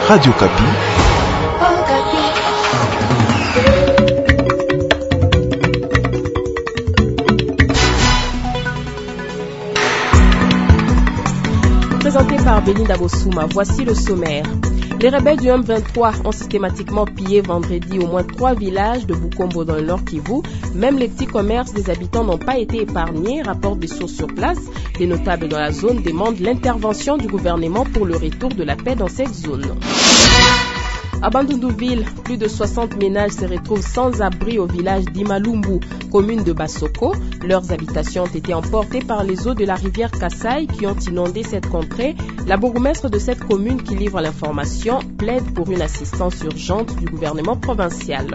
Radio Kapi. Présenté par Belinda Bossouma, voici le sommaire. Les rebelles du M23 ont systématiquement pillé vendredi au moins 3 villages de Bukombo dans le Nord Kivu. Même les petits commerces des habitants n'ont pas été épargnés, rapportent des sources sur place. Les notables dans la zone demandent l'intervention du gouvernement pour le retour de la paix dans cette zone. À Bandundouville, plus de 60 ménages se retrouvent sans abri au village d'Imalumbu, commune de Bassoko. Leurs habitations ont été emportées par les eaux de la rivière Kassai qui ont inondé cette contrée. La bourgmestre de cette commune qui livre l'information plaide pour une assistance urgente du gouvernement provincial.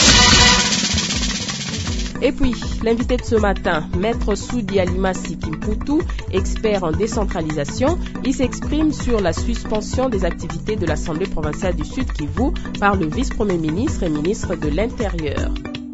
Et puis, l'invité de ce matin, Maître Soudi Alimasi Kimputu, expert en décentralisation, il s'exprime sur la suspension des activités de l'Assemblée provinciale du Sud Kivu par le vice-premier ministre et ministre de l'Intérieur.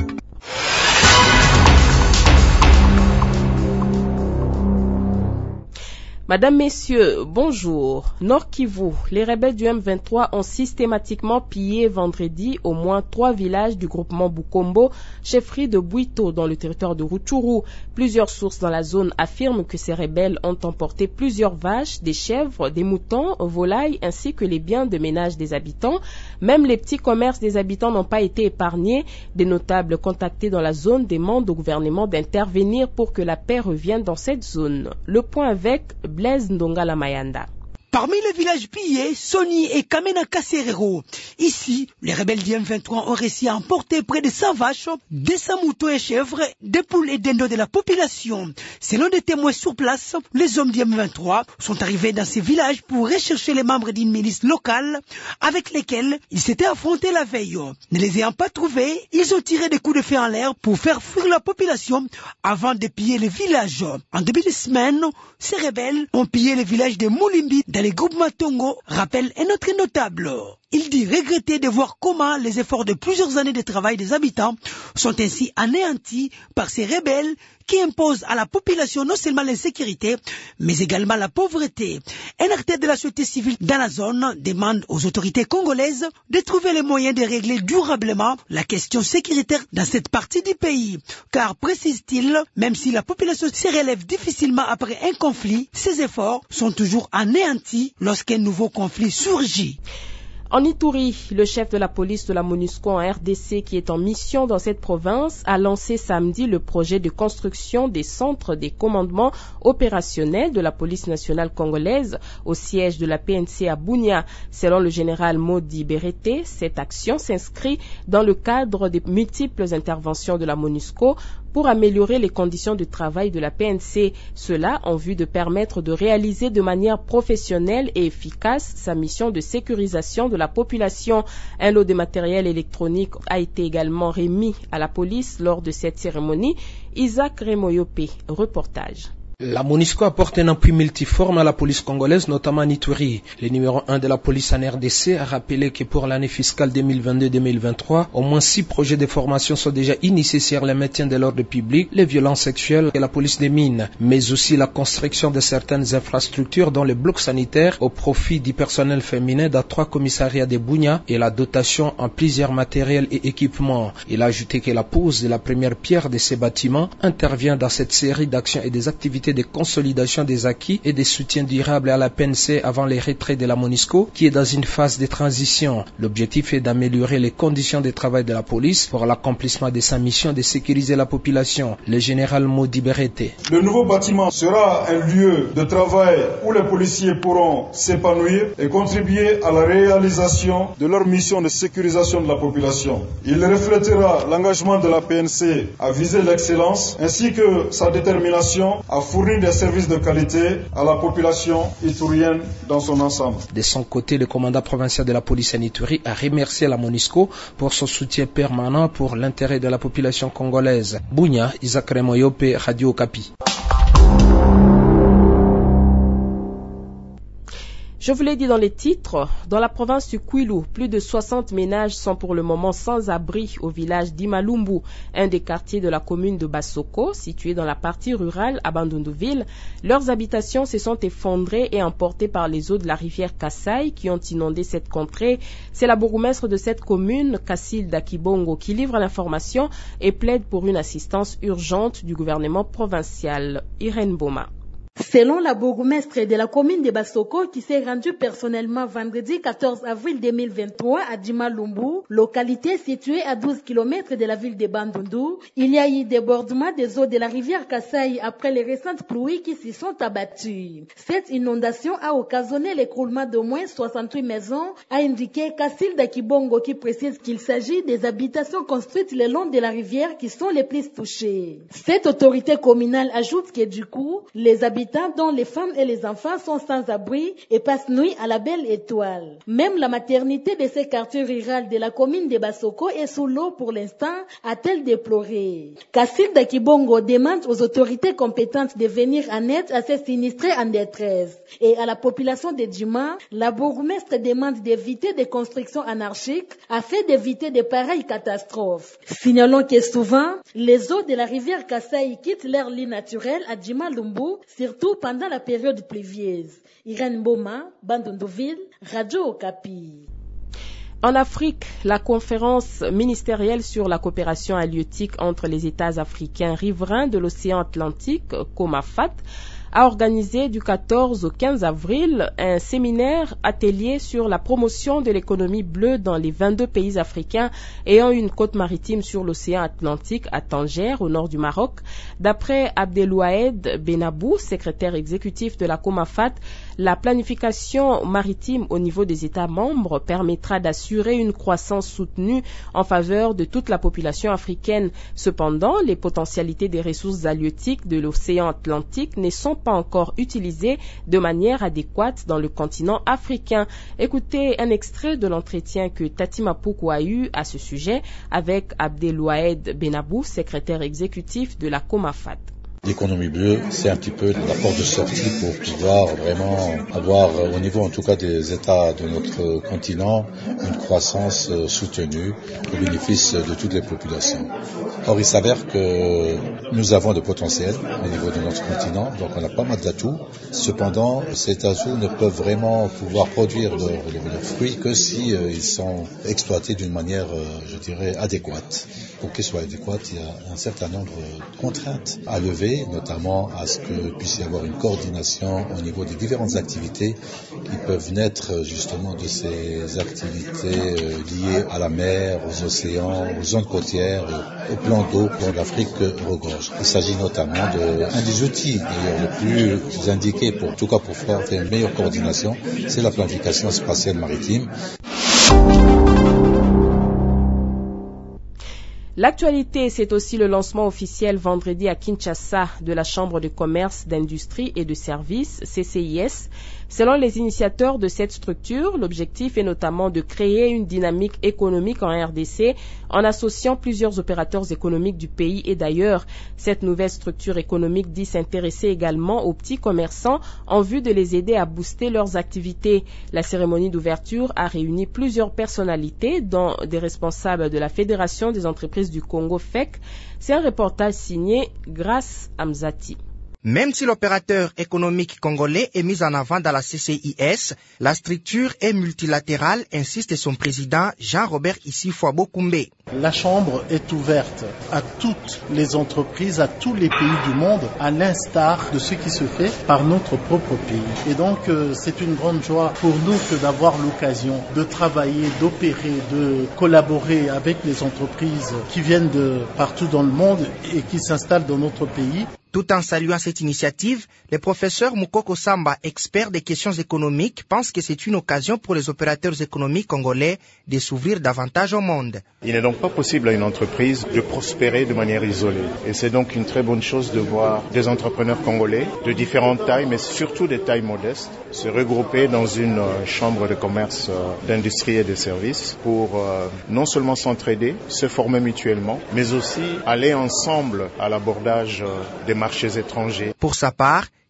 Madame, Messieurs, bonjour. Nord Kivu, les rebelles du M23 ont systématiquement pillé vendredi au moins 3 villages du groupement Bukombo, chefferie de Bwito dans le territoire de Rutshuru. Plusieurs sources dans la zone affirment que ces rebelles ont emporté plusieurs vaches, des chèvres, des moutons, volailles ainsi que les biens de ménage des habitants. Même les petits commerces des habitants n'ont pas été épargnés. Des notables contactés dans la zone demandent au gouvernement d'intervenir pour que la paix revienne dans cette zone. Le point avec Blaise Ndongala Mayanda. Parmi les villages pillés, Soni et Kamena Kaserero. Ici, les rebelles du M23 ont réussi à emporter près de 100 vaches, 200 moutons et chèvres, des poules et dindos de la population. Selon des témoins sur place, les hommes du M23 sont arrivés dans ces villages pour rechercher les membres d'une milice locale avec lesquels ils s'étaient affrontés la veille. Ne les ayant pas trouvés, ils ont tiré des coups de feu en l'air pour faire fuir la population avant de piller les villages. En début de semaine, ces rebelles ont pillé les villages de Moulimbi dans les groupements Tongo, rappelle un autre notable. Il dit regretter de voir comment les efforts de plusieurs années de travail des habitants sont ainsi anéantis par ces rebelles qui imposent à la population non seulement l'insécurité, mais également la pauvreté. Un acteur de la société civile dans la zone demande aux autorités congolaises de trouver les moyens de régler durablement la question sécuritaire dans cette partie du pays. Car, précise-t-il, même si la population se relève difficilement après un conflit, ses efforts sont toujours anéantis lorsqu'un nouveau conflit surgit. En Ituri, le chef de la police de la MONUSCO en RDC qui est en mission dans cette province a lancé samedi le projet de construction des centres des commandements opérationnels de la police nationale congolaise au siège de la PNC à Bunia. Selon le général Modi Berete, cette action s'inscrit dans le cadre des multiples interventions de la MONUSCO pour améliorer les conditions de travail de la PNC, cela en vue de permettre de réaliser de manière professionnelle et efficace sa mission de sécurisation de la population. Un lot de matériel électronique a été également remis à la police lors de cette cérémonie. Isaac Remoyope, reportage. La MONUSCO apporte un appui multiforme à la police congolaise, notamment en Ituri. Le numéro 1 de la police en RDC a rappelé que pour l'année fiscale 2022-2023, au moins 6 projets de formation sont déjà initiés sur le maintien de l'ordre public, les violences sexuelles et la police des mines, mais aussi la construction de certaines infrastructures dont les blocs sanitaires au profit du personnel féminin dans 3 commissariats de Bunia et la dotation en plusieurs matériels et équipements. Il a ajouté que la pose de la première pierre de ces bâtiments intervient dans cette série d'actions et des activités de consolidation des acquis et de soutien durable à la PNC avant les retraits de la MONUSCO qui est dans une phase de transition. L'objectif est d'améliorer les conditions de travail de la police pour l'accomplissement de sa mission de sécuriser la population. Le général Modi Berete. Le nouveau bâtiment sera un lieu de travail où les policiers pourront s'épanouir et contribuer à la réalisation de leur mission de sécurisation de la population. Il reflètera l'engagement de la PNC à viser l'excellence ainsi que sa détermination à fournir des services de qualité à la population iturienne dans son ensemble. De son côté, le commandant provincial de la police en Ituri a remercié la MONUSCO pour son soutien permanent pour l'intérêt de la population congolaise. Bunia, Isaac Remoyope, Radio Kapi. Je vous l'ai dit dans les titres, dans la province du Kwilu, plus de 60 ménages sont pour le moment sans abri au village d'Imalumbu, un des quartiers de la commune de Basoko, situé dans la partie rurale à Bandundu-Ville. Leurs habitations se sont effondrées et emportées par les eaux de la rivière Kasai qui ont inondé cette contrée. C'est la bourgmestre de cette commune, Kassilda Kibongo, qui livre l'information et plaide pour une assistance urgente du gouvernement provincial. Irène Boma. Selon la bourgmestre de la commune de Basoko qui s'est rendue personnellement vendredi 14 avril 2023 à Dimalumbu, localité située à 12 km de la ville de Bandundu, il y a eu débordement des eaux de la rivière Kasai après les récentes pluies qui s'y sont abattues. Cette inondation a occasionné l'écroulement d'au moins 68 maisons, a indiqué Kassilda Kibongo qui précise qu'il s'agit des habitations construites le long de la rivière qui sont les plus touchées. Cette autorité communale ajoute que du coup, les habitants dont les femmes et les enfants sont sans abri et passent nuit à la belle étoile. Même la maternité de ces quartiers ruraux de la commune de Basoko est sous l'eau pour l'instant, a-t-elle déploré. Kassilda Kibongo demande aux autorités compétentes de venir en aide à ces sinistrés en détresse. Et à la population de Djima, la bourgmestre demande d'éviter des constructions anarchiques afin d'éviter de pareilles catastrophes. Signalons que souvent, les eaux de la rivière Kasai quittent leur lit naturel à Dimalumbu, surtout pendant la période pluvieuse. Irène Boma, Bandundu-Ville, Radio Okapi. En Afrique, la conférence ministérielle sur la coopération halieutique entre les États africains riverains de l'océan Atlantique, COMAFAT, a organisé du 14 au 15 avril un séminaire atelier sur la promotion de l'économie bleue dans les 22 pays africains ayant une côte maritime sur l'océan Atlantique à Tanger, au nord du Maroc. D'après Abdelouahed Benabou, secrétaire exécutif de la COMAFAT, la planification maritime au niveau des États membres permettra d'assurer une croissance soutenue en faveur de toute la population africaine. Cependant, les potentialités des ressources halieutiques de l'océan Atlantique ne sont pas encore utilisées de manière adéquate dans le continent africain. Écoutez un extrait de l'entretien que Tatima Poukou a eu à ce sujet avec Abdelouahed Benabou, secrétaire exécutif de la COMAFAT. L'économie bleue, c'est un petit peu la porte de sortie pour pouvoir vraiment avoir, au niveau en tout cas des États de notre continent, une croissance soutenue au bénéfice de toutes les populations. Or, il s'avère que nous avons de potentiel au niveau de notre continent, donc on a pas mal d'atouts. Cependant, ces atouts ne peuvent vraiment pouvoir produire leurs fruits que si ils sont exploités d'une manière, je dirais, adéquate. Pour qu'ils soient adéquats, il y a un certain nombre de contraintes à lever, notamment à ce que puisse y avoir une coordination au niveau des différentes activités qui peuvent naître justement de ces activités liées à la mer, aux océans, aux zones côtières, au plan d'eau dont l'Afrique regorge. Il s'agit notamment d'un des outils d'ailleurs le plus indiqué pour faire une meilleure coordination, c'est la planification spatiale maritime. L'actualité, c'est aussi le lancement officiel vendredi à Kinshasa de la Chambre de commerce, d'industrie et de services, CCIS. Selon les initiateurs de cette structure, l'objectif est notamment de créer une dynamique économique en RDC en associant plusieurs opérateurs économiques du pays et d'ailleurs. Cette nouvelle structure économique dit s'intéresser également aux petits commerçants en vue de les aider à booster leurs activités. La cérémonie d'ouverture a réuni plusieurs personnalités, dont des responsables de la Fédération des entreprises du Congo FEC. C'est un reportage signé Grace Amzati. Même si l'opérateur économique congolais est mis en avant dans la CCIS, la structure est multilatérale, insiste son président Jean-Robert Issifouabo Koumbe. La Chambre est ouverte à toutes les entreprises, à tous les pays du monde, à l'instar de ce qui se fait par notre propre pays. Et donc, c'est une grande joie pour nous que d'avoir l'occasion de travailler, d'opérer, de collaborer avec les entreprises qui viennent de partout dans le monde et qui s'installent dans notre pays. Tout en saluant cette initiative, le professeur Moukoko Samba, expert des questions économiques, pense que c'est une occasion pour les opérateurs économiques congolais de s'ouvrir davantage au monde. Il n'est donc pas possible à une entreprise de prospérer de manière isolée. Et c'est donc une très bonne chose de voir des entrepreneurs congolais de différentes tailles, mais surtout des tailles modestes, se regrouper dans une chambre de commerce, d'industrie et de services pour non seulement s'entraider, se former mutuellement, mais aussi aller ensemble à l'abordage des marchés étrangers. Pour sa part,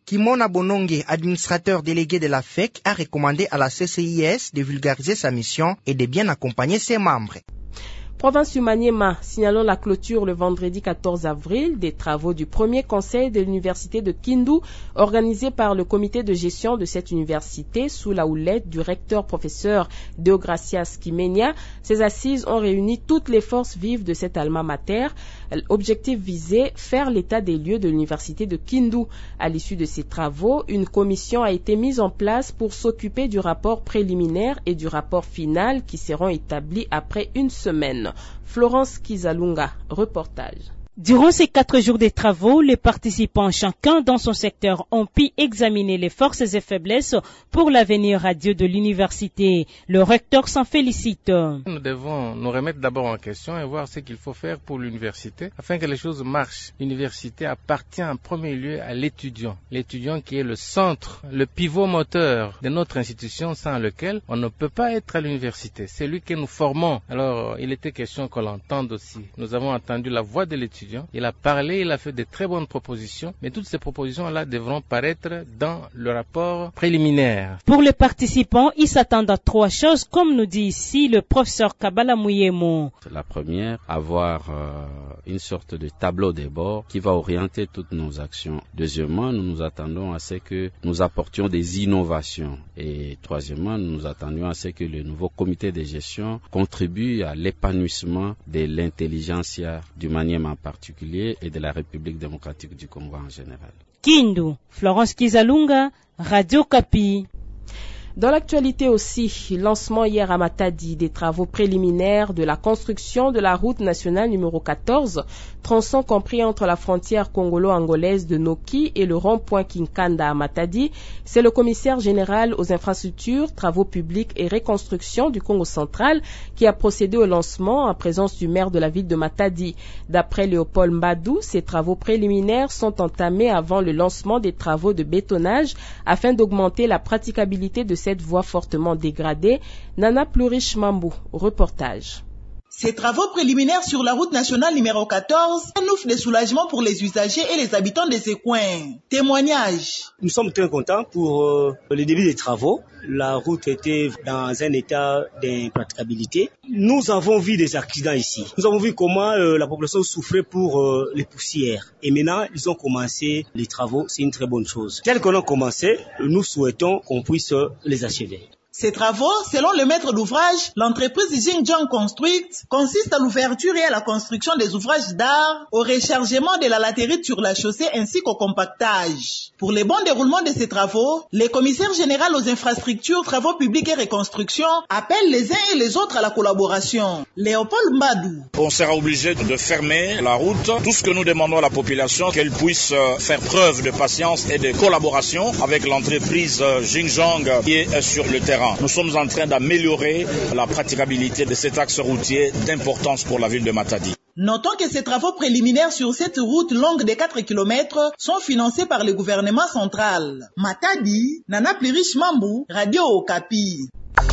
Kimona Bonongue, administrateur délégué de la FEC, a recommandé à la CCIS de vulgariser sa mission et de bien accompagner ses membres. Province du Maniema, signalons la clôture le vendredi 14 avril des travaux du premier conseil de l'université de Kindu, organisé par le comité de gestion de cette université sous la houlette du recteur professeur Deogracias Kimenia. Ces assises ont réuni toutes les forces vives de cet alma mater. Objectif visé, faire l'état des lieux de l'université de Kindu. À l'issue de ces travaux, une commission a été mise en place pour s'occuper du rapport préliminaire et du rapport final qui seront établis après une semaine. Florence Kizalunga, reportage. Durant ces 4 jours de travaux, les participants, chacun dans son secteur, ont pu examiner les forces et faiblesses pour l'avenir radieux de l'université. Le recteur s'en félicite. Nous devons nous remettre d'abord en question et voir ce qu'il faut faire pour l'université afin que les choses marchent. L'université appartient en premier lieu à l'étudiant. L'étudiant qui est le centre, le pivot moteur de notre institution sans lequel on ne peut pas être à l'université. C'est lui que nous formons. Alors, il était question qu'on l'entende aussi. Nous avons entendu la voix de l'étudiant. Il a parlé, il a fait de très bonnes propositions, mais toutes ces propositions-là devront paraître dans le rapport préliminaire. Pour les participants, ils s'attendent à 3 choses, comme nous dit ici le professeur Kabala Mouyemo. La première, avoir une sorte de tableau de bord qui va orienter toutes nos actions. Deuxièmement, nous nous attendons à ce que nous apportions des innovations. Et troisièmement, nous nous attendions à ce que le nouveau comité de gestion contribue à l'épanouissement de l'intelligentsia du Maniema en particulier et de la République démocratique du Congo en général. Kindu, Florence Kizalunga, Radio Kapi. Dans l'actualité aussi, lancement hier à Matadi des travaux préliminaires de la construction de la route nationale numéro 14, tronçon compris entre la frontière congolo-angolaise de Noki et le rond-point Kinkanda à Matadi. C'est le commissaire général aux infrastructures, travaux publics et reconstruction du Congo central qui a procédé au lancement en présence du maire de la ville de Matadi. D'après Léopold Mbadou, ces travaux préliminaires sont entamés avant le lancement des travaux de bétonnage afin d'augmenter la praticabilité de cette voie fortement dégradée. Nana Plurish Mambou, reportage. Ces travaux préliminaires sur la route nationale numéro 14 annoncent des soulagements pour les usagers et les habitants de ces coins. Témoignage. Nous sommes très contents pour le début des travaux. La route était dans un état d'impraticabilité. Nous avons vu des accidents ici. Nous avons vu comment la population souffrait pour les poussières. Et maintenant, ils ont commencé les travaux. C'est une très bonne chose. Tel qu'on a commencé, nous souhaitons qu'on puisse les achever. Ces travaux, selon le maître d'ouvrage, l'entreprise Xinjiang Construite consiste à l'ouverture et à la construction des ouvrages d'art, au rechargement de la latérite sur la chaussée ainsi qu'au compactage. Pour le bon déroulement de ces travaux, les commissaires généraux aux infrastructures, travaux publics et reconstruction appellent les uns et les autres à la collaboration. Léopold Mbadou. On sera obligé de fermer la route. Tout ce que nous demandons à la population, qu'elle puisse faire preuve de patience et de collaboration avec l'entreprise Xinjiang qui est sur le terrain. Nous sommes en train d'améliorer la praticabilité de cet axe routier d'importance pour la ville de Matadi. Notons que ces travaux préliminaires sur cette route longue de 4 km sont financés par le gouvernement central. Matadi, Nana Plurish Mambou, Radio Okapi.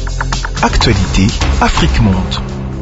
Actualité, Afrique Monde.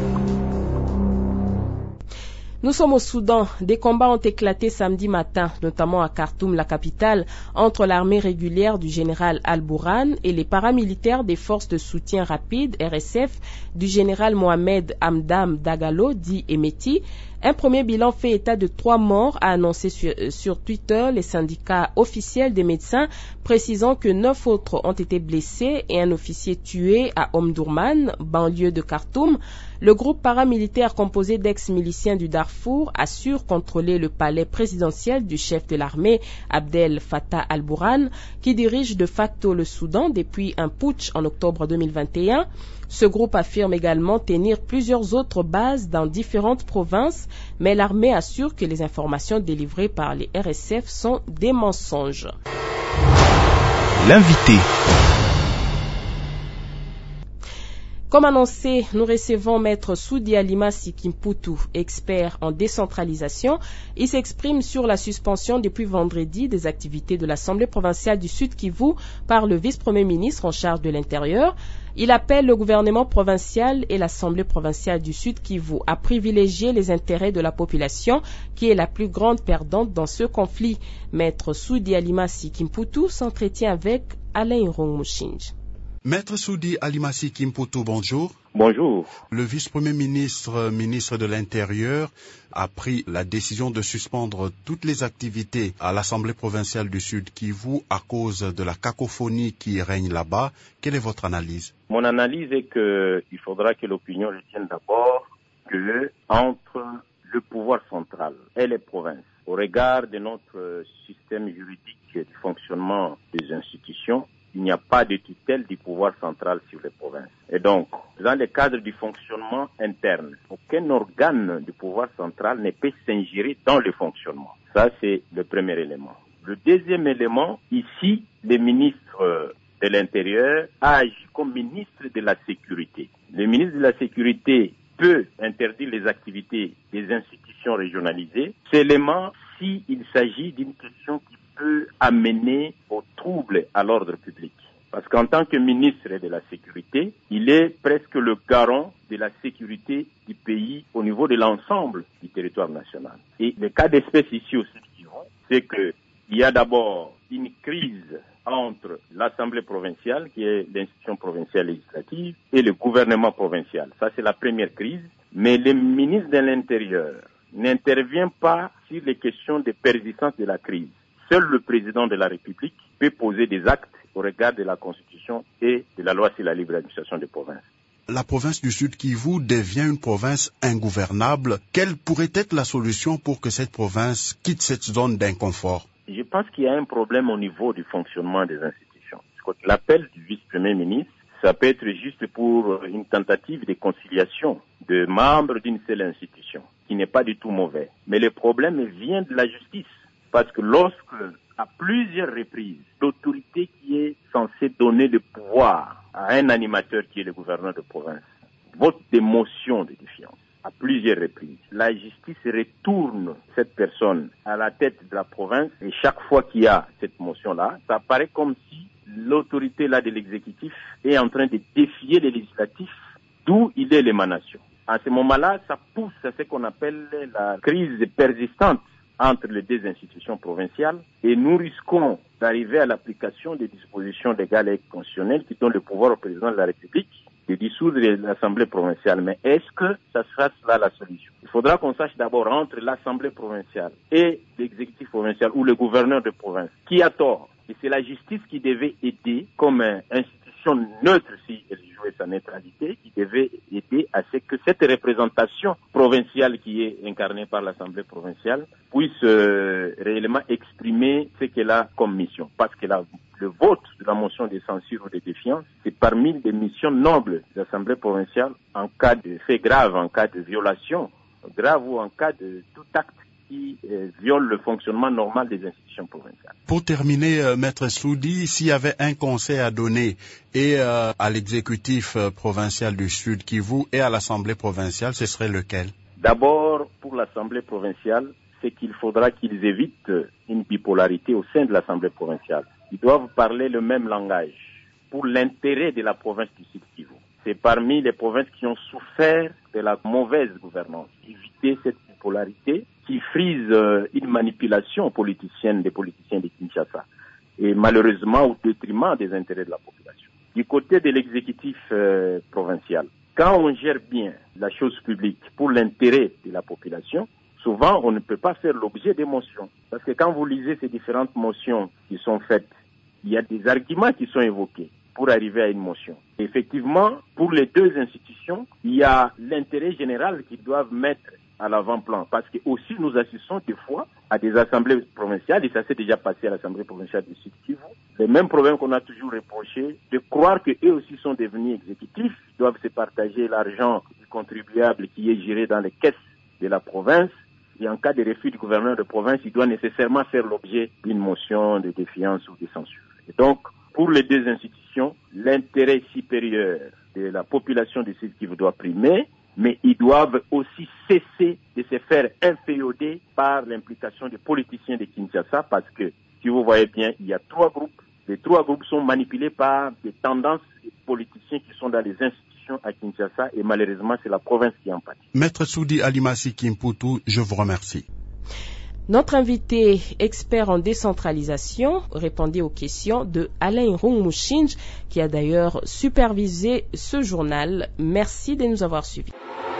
Nous sommes au Soudan. Des combats ont éclaté samedi matin, notamment à Khartoum, la capitale, entre l'armée régulière du général Al-Bourhan et les paramilitaires des forces de soutien rapide, RSF, du général Mohamed Hamdam Dagalo, dit Emeti. Un premier bilan fait état de 3 morts, a annoncé sur Twitter les syndicats officiels des médecins, précisant que 9 autres ont été blessés et un officier tué à Omdurman, banlieue de Khartoum. Le groupe paramilitaire composé d'ex-miliciens du Darfour assure contrôler le palais présidentiel du chef de l'armée, Abdel Fattah al-Bourhan, qui dirige de facto le Soudan depuis un putsch en octobre 2021. Ce groupe affirme également tenir plusieurs autres bases dans différentes provinces, mais l'armée assure que les informations délivrées par les RSF sont des mensonges. L'invité. Comme annoncé, nous recevons Maître Soudi Alima Sikimputu, expert en décentralisation. Il s'exprime sur la suspension depuis vendredi des activités de l'Assemblée provinciale du Sud Kivu par le vice-premier ministre en charge de l'Intérieur. Il appelle le gouvernement provincial et l'Assemblée provinciale du Sud Kivu à privilégier les intérêts de la population, qui est la plus grande perdante dans ce conflit. Maître Soudi Alima Sikimputu s'entretient avec Alain Rongmushinj. Maître Soudi Alima Sikimputu, bonjour. Bonjour. Le vice-premier ministre, ministre de l'Intérieur, a pris la décision de suspendre toutes les activités à l'Assemblée provinciale du Sud Kivu à cause de la cacophonie qui règne là-bas. Quelle est votre analyse? Mon analyse est qu'il faudra que l'opinion retienne d'abord que entre le pouvoir central et les provinces, au regard de notre système juridique et du fonctionnement des institutions, il n'y a pas de tutelle du pouvoir central sur les provinces. Et donc, dans le cadre du fonctionnement interne, aucun organe du pouvoir central ne peut s'ingérer dans le fonctionnement. Ça, c'est le premier élément. Le deuxième élément, ici, le ministre de l'Intérieur a agi comme ministre de la Sécurité. Le ministre de la Sécurité peut interdire les activités des institutions régionalisées, seulement s'il s'agit d'une question qui peut amener au trouble à l'ordre public. Parce qu'en tant que ministre de la Sécurité, il est presque le garant de la sécurité du pays au niveau de l'ensemble du territoire national. Et le cas d'espèce ici aussi, c'est qu'il y a d'abord une crise entre l'Assemblée provinciale, qui est l'institution provinciale législative, et le gouvernement provincial. Ça, c'est la première crise. Mais le ministre de l'Intérieur n'intervient pas sur les questions de persistance de la crise. Seul le président de la République peut poser des actes au regard de la Constitution et de la loi sur la libre administration des provinces. La province du Sud Kivu devient une province ingouvernable. Quelle pourrait être la solution pour que cette province quitte cette zone d'inconfort? Je pense qu'il y a un problème au niveau du fonctionnement des institutions. L'appel du vice-premier ministre, ça peut être juste pour une tentative de conciliation de membres d'une seule institution, qui n'est pas du tout mauvais. Mais le problème vient de la justice. Parce que lorsque, à plusieurs reprises, l'autorité qui est censée donner le pouvoir à un animateur qui est le gouverneur de province vote des motions de défiance, à plusieurs reprises, la justice retourne cette personne à la tête de la province et chaque fois qu'il y a cette motion-là, ça paraît comme si l'autorité là de l'exécutif est en train de défier les législatifs d'où il est l'émanation. À ce moment-là, ça pousse à ce qu'on appelle la crise persistante entre les deux institutions provinciales et nous risquons d'arriver à l'application des dispositions légales et constitutionnelles qui donnent le pouvoir au président de la République de dissoudre l'Assemblée provinciale. Mais est-ce que ça sera cela la solution? Il faudra qu'on sache d'abord entre l'Assemblée provinciale et l'exécutif provincial ou le gouverneur de province qui a tort. Et c'est la justice qui devait aider comme institution neutre si elle jouait sa neutralité, qui devait aider à ce que cette représentation provinciale qui est incarnée par l'Assemblée provinciale puisse réellement exprimer ce qu'elle a comme mission. Parce que le vote de la motion de censure ou de défiance, c'est parmi les missions nobles de l'Assemblée provinciale en cas de fait grave, en cas de violation grave ou en cas de tout acte qui viole le fonctionnement normal des institutions provinciales. Pour terminer, Maître Soudi, s'il y avait un conseil à donner et à l'exécutif provincial du Sud Kivu et à l'Assemblée provinciale, ce serait lequel? D'abord, pour l'Assemblée provinciale, c'est qu'il faudra qu'ils évitent une bipolarité au sein de l'Assemblée provinciale. Ils doivent parler le même langage pour l'intérêt de la province du Sud Kivu. C'est parmi les provinces qui ont souffert de la mauvaise gouvernance. Éviter cette bipolarité qui frise une manipulation politicienne des politiciens de Kinshasa et malheureusement au détriment des intérêts de la population. Du côté de l'exécutif provincial, quand on gère bien la chose publique pour l'intérêt de la population, souvent on ne peut pas faire l'objet d'émotions. Parce que quand vous lisez ces différentes motions qui sont faites, il y a des arguments qui sont évoqués pour arriver à une motion. Effectivement, pour les deux institutions, il y a l'intérêt général qu'ils doivent mettre à l'avant-plan. Parce que aussi nous assistons des fois à des assemblées provinciales, et ça s'est déjà passé à l'Assemblée provinciale du Sud Kivu, les mêmes problèmes qu'on a toujours reproché, de croire qu'eux aussi sont devenus exécutifs, ils doivent se partager l'argent du contribuable qui est géré dans les caisses de la province, et en cas de refus du gouverneur de province, il doit nécessairement faire l'objet d'une motion de défiance ou de censure. Et donc, pour les deux institutions, l'intérêt supérieur de la population du Sud Kivu doit primer, mais ils doivent aussi cesser de se faire inféoder par l'implication des politiciens de Kinshasa, parce que, si vous voyez bien, il y a 3 groupes. Les 3 groupes sont manipulés par des tendances politiciens qui sont dans les institutions à Kinshasa, et malheureusement, c'est la province qui en pâtit. Maître Soudi Alimasi Kimputu, je vous remercie. Notre invité, expert en décentralisation, répondait aux questions de Alain Rungmushinj, qui a d'ailleurs supervisé ce journal. Merci de nous avoir suivis.